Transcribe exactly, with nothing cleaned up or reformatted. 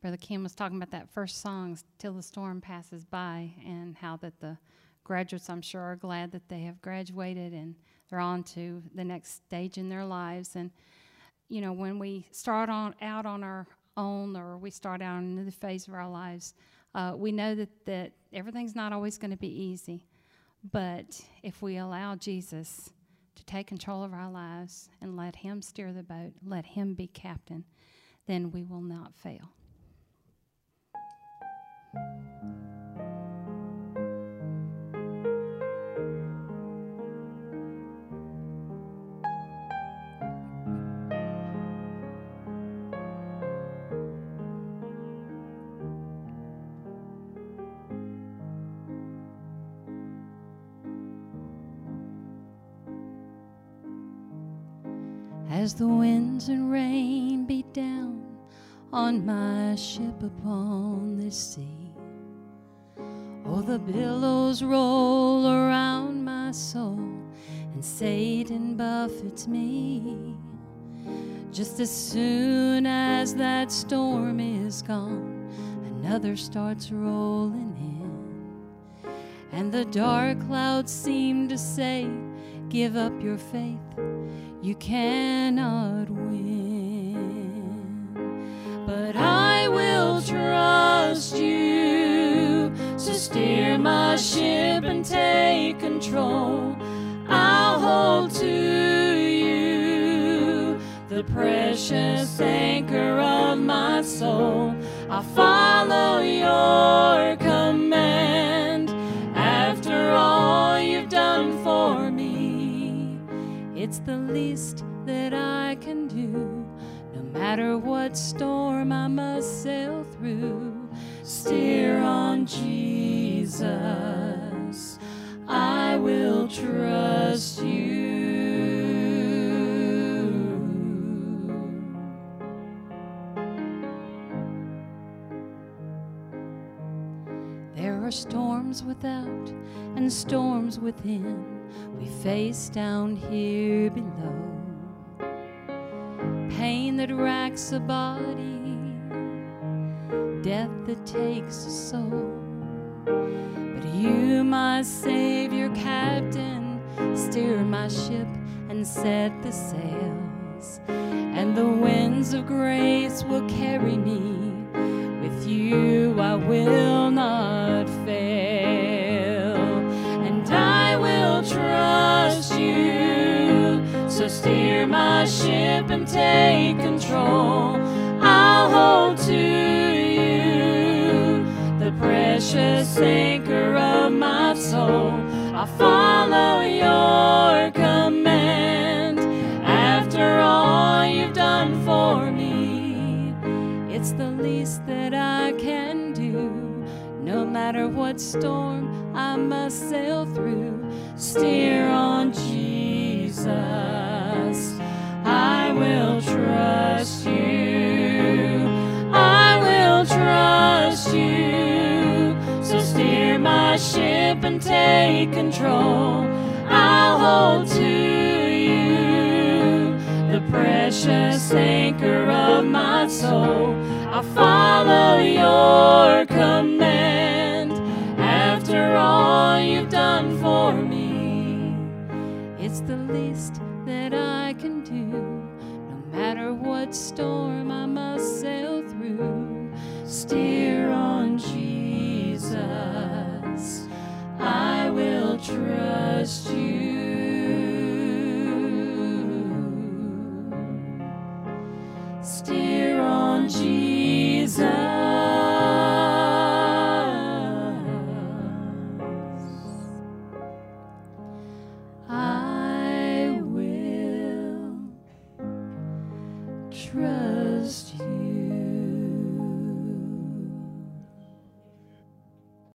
Brother Kim was talking about that first song, Till the Storm Passes By, and how that the graduates, I'm sure, are glad that they have graduated and they're on to the next stage in their lives. And, you know, when we start on out on our own, or we start out in the phase of our lives, uh, we know that, that everything's not always going to be easy. But if we allow Jesus to take control of our lives and let him steer the boat, let him be captain, then we will not fail. As the winds and rain beat down on my ship upon this sea, oh, the billows roll around my soul, and Satan buffets me. Just as soon as that storm is gone, another starts rolling in, and the dark clouds seem to say, give up your faith, you cannot win. But I will trust you, so steer my ship and take control. I'll hold to you, the precious anchor of my soul. I'll follow your command. After all you've done for me, it's the least that I can do. No matter what storm I must sail through, steer on Jesus, I will trust you. There are storms without and storms within we face down here below. Pain that racks a body, death that takes a soul. But you, my Savior, Captain, steer my ship and set the sails, and the winds of grace will carry me. With you I will not fail, and I will trust you, so steer my ship and take control. I'll hold to you, the precious anchor of my soul. I'll follow your command. After all you've done for me, it's the least that I can do. No matter what storm I must sail through, steer on Jesus, I will trust you. I will trust you, so steer my ship and take control. I'll hold to you, the precious anchor of my soul. I'll follow your command. After all you've done for me, it's the least that I can do. No matter what storm I must sail through, steer on Jesus, I will trust you. Steer on Jesus, I will trust you.